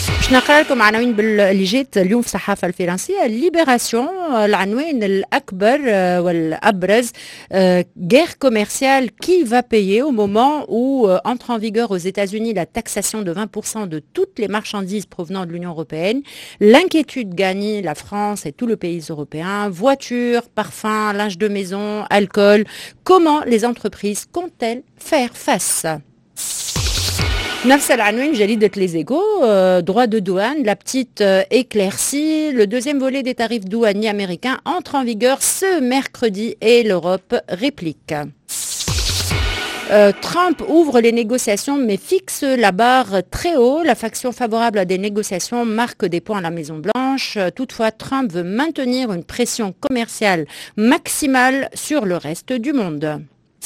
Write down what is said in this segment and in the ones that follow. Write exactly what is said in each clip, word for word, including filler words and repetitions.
باش نقرا لكم عناوين بال- اللي جات اليوم في الصحافه الفرنسيه. ليبراسيون العنوان الاكبر آه، والابرز guerre commerciale qui va payer au moment où euh, entre en vigueur aux États-Unis la taxation de vingt pour cent de toutes les marchandises provenant de l'Union européenne. L'inquiétude gagne la France et tout le pays européen. Voitures, parfums, linge de maison, alcool. Comment les entreprises comptent-elles faire face? نفس العنوان جريدة Les Échos, euh, droit de douane, la petite euh, éclaircie. Le deuxième volet des tarifs douaniers américains entre en vigueur ce mercredi et l'Europe réplique. Euh, Trump ouvre les négociations mais fixe la barre très haut. La faction favorable à des négociations marque des points à la Maison-Blanche. Euh, Toutefois, Trump veut maintenir une pression commerciale maximale sur le reste du monde.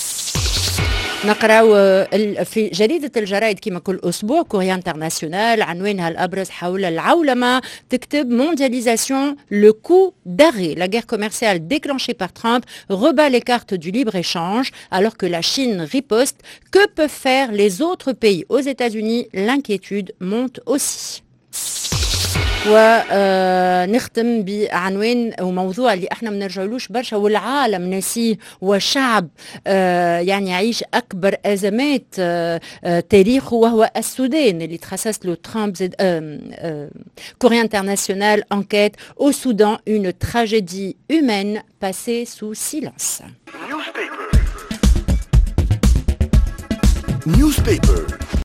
نقراو ال- في جريدة الجرائد كما كل أسبوع كوريا انترناسيونال عنوانها الأبرز حول العولمة تكتب mondialisation le coup d'arrêt. La guerre commerciale déclenchée par Trump rebat les cartes du libre-échange alors que la Chine riposte. Que peuvent faire les autres pays? Aux États-Unis, l'inquiétude monte aussi. ونختم بعنوان وموضوع اللي احنا ما نرجعلوش برشا والعالم ناسيه وشعب آه يعني يعيش اكبر ازمات آه آه تاريخه وهو السودان اللي تخصص له ترامب زد آه آه كوريا انترناسيونال enquête au Soudan, une tragédie humaine passée sous silence. Newspaper. Newspaper.